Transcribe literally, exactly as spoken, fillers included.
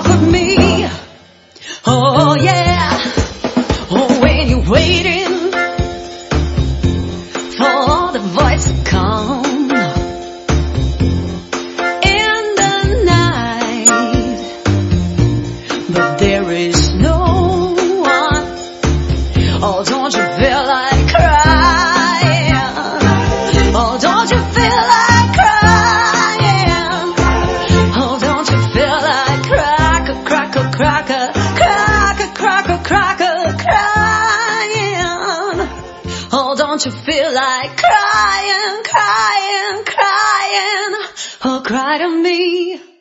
talk with me. Oh yeah. Oh, when you're waiting for the voice to come in the night, but there is no one. Oh, don't you feel like crying? Oh, don't you feel like crying? Oh, don't you feel like cracker, cracker, cracker, cracker, cracker, cracker, crying? Oh, don't you feel like crying, crying, crying? Oh, cry to me.